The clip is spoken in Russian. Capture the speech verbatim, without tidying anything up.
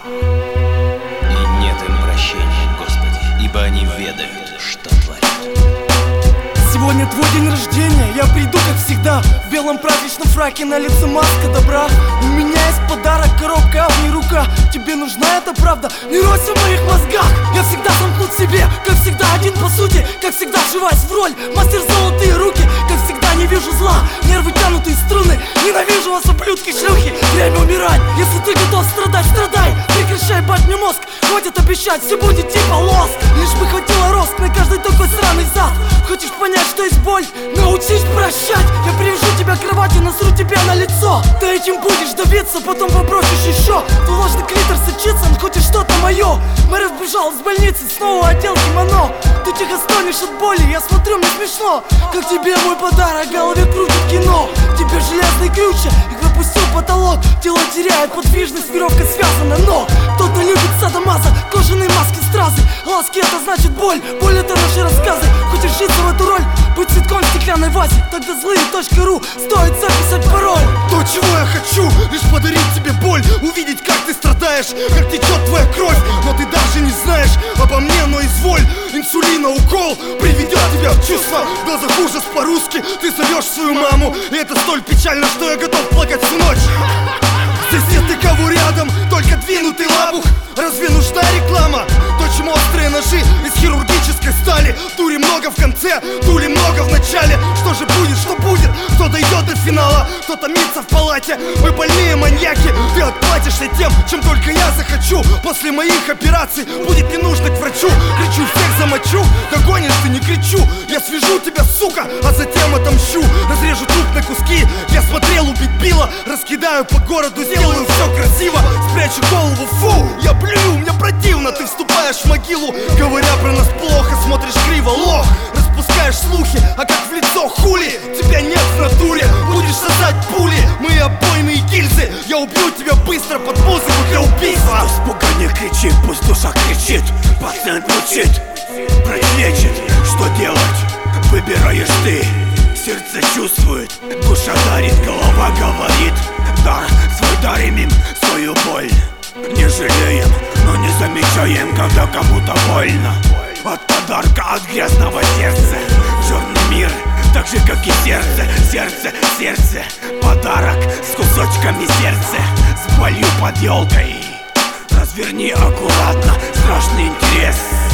И нет им прощения, Господи, ибо они ведают, что творят. Сегодня твой день рождения, я приду как всегда в белом праздничном фраке, на лице маска добра. У меня есть подарок, коробка, а в ней рука. Тебе нужна эта правда? Не ройся в моих мозгах. Я всегда замкнут в себе, как всегда один по сути. Как всегда вживаюсь в роль, мастер золотые руки. Как всегда не вижу зла, нервы тянутые струны. Ненавижу вас, ублюдки, шлюхи, время умирать. Если ты готов страдать, страдай. Прекращай бать мне мозг, хватит обещать, все будет типа лоск. Лишь бы хватило рост на каждый такой сраный зад. Хочешь понять, что есть боль? Научись прощать. Я привяжу тебя к кровати, насру тебя на лицо. Ты этим будешь давиться, потом попросишь еще. Твой ложный клитор сочится, он хочет что-то мое. Мэр сбежал из больницы, снова одел кимоно. Ты тихо стонешь от боли, я смотрю, мне смешно. Как тебе мой подарок, в голове крутит кино. Тебе железные крючья, их пропустил потолок. Тело теряет подвижность, веревка связана, но кто-то любит садомаза, кожаные маски, стразы. Ласки это значит боль, боль это наши рассказы. Хочешь житься в эту роль, быть цветком в стеклянной вазе? Тогда злые точка ру, стоит записать пароль. То, чего я хочу, лишь подарить тебе боль. Увидеть, как ты страдаешь, как течет твоя кровь. Но ты даже не знаешь обо мне, но изволь. Инсулина укол приведет тебя в чувство. В глазах ужас по-русски, ты зовешь свою маму. И это столь печально, что я готов плакать всю ночь. Здесь нет никого рядом, только двинутый лабух. Разве нужна реклама? Точим острые ножи из хирургической стали. Тури много в конце, тули много в начале. Что же будет, что будет? Кто дойдет до финала? Кто томится в палате? Мы больные маньяки. Ты отплатишься тем, чем только я захочу. После моих операций будет не нужно к врачу. Кричу, всех замочу, догонишь ты, не кричу. Я свяжу тебя, сука, а затем отомщу. Разрежу труп на куски, я смотрел убить Билла. Раскидаю по городу, сделаю все красиво. Спрячу голову, фу, я блюю, мне противно. Ты вступаешь в могилу, говоря про нас плохо. Смотришь криво, лох, распускаешь слухи. А как в лицо хули, тебя нет в натуре. Будешь сосать пули, мы обойные гильзы. Я убью тебя быстро под музыку для убийства. Испуга не кричи, пусть душа кричит. Пациент мучит, врач лечит. Что делать? Выбираешь ты. Сердце чувствует, душа дарит, голова говорит. Дар свой дарим им, свою боль. Не жалеем, но не замечаем, когда кому-то больно. От подарка, от грязного сердца. Черный мир, так же как и сердце. Сердце, сердце, подарок с кусочками сердца. С болью под елкой. Разверни аккуратно, страшный интерес.